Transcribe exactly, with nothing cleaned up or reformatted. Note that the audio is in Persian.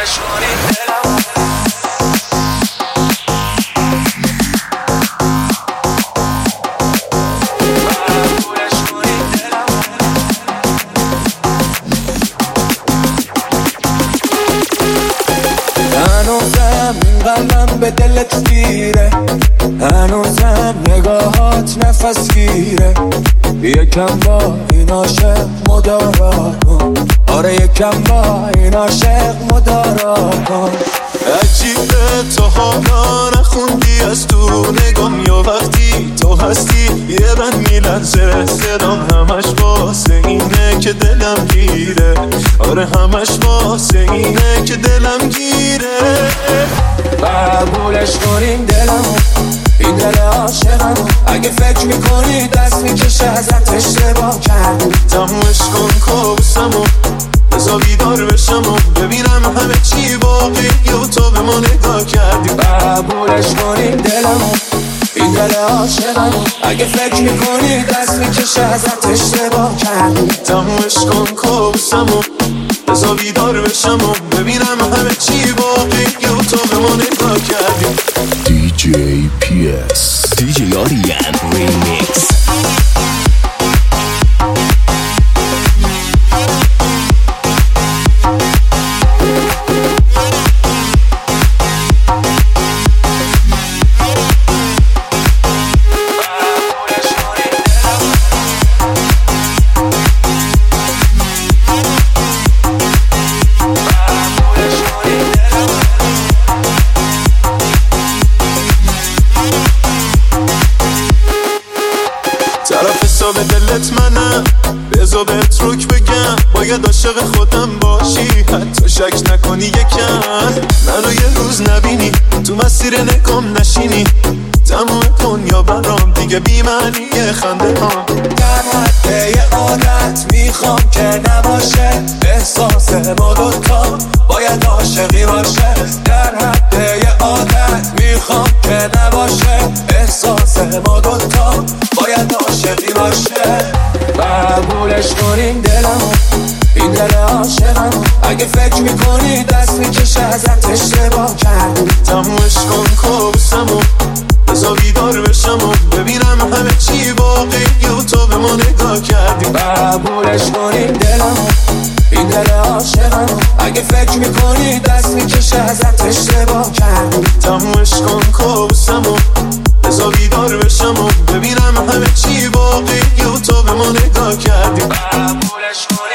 هنوزم این قلبم به دلت گیره، هنوزم نگاهات نفس گیره. یکم با این عاشق مدارا کن، آره یکم با این عاشق مدارا کن. عجیبه تو حالا نخوندی از تو نگام، یا وقتی تو هستی یه بند میلرزه صدام، همش واسه اینه که دلم گیره، آره همش واسه اینه که دلم گیره. قبولش کنین دلمو، این دل عاشقمو، اگه فکر میکنی دست میکشه ازت اشتباه کردی. تمومش کن کابوسمو، بذار بیدار بشم و ببینم همه چی واقعی و تو به ما نگاه کردی. قبولش کنین دلمو، این دل عاشقمو، اگه فکر میکنی دست میکشه ازت اشتباه کردی. تمومش کن کابوسمو، بذار بیدار بشم و ببینم همه چی واقعی و تو به ما نگاه کردی. دی جی پی اس دی جی آریان ریمیکس. طرف حساب دلت منم، بذار بهت روک بگم، باید عاشق خودم باشی، حتی شک نکنی یکم منو یه روز نبینی، تو مسیر نکام نشینی. تمام دنیا برام دیگه بی معنی خنده هام. در حد یه عادت میخوام که نباشه، احساس ما دوتا باید عاشقی باشه. در حد یه عادت میخوام که نباشه، احساس ما دوتا باید عاشقی باشه. قبولش کنین دلمو، این دل عاشقمو، اگه فکر میکنی دست میکشه ازت اشتباه کردی. تمومش کن کابوسمو، بذار بیدار بشم و ببینم همه چی واقعی و تو به ما نگاه کردی. قبولش کنین دلمو، این دل عاشقمو، اگه فکر میکنی دست میکشه ازت اشتباه کردی. تمومش کن کابوسمو، بذار بیدار بشم و ببینم همه چی واقعی و تو به ما نگاه کردی. قبولش کنین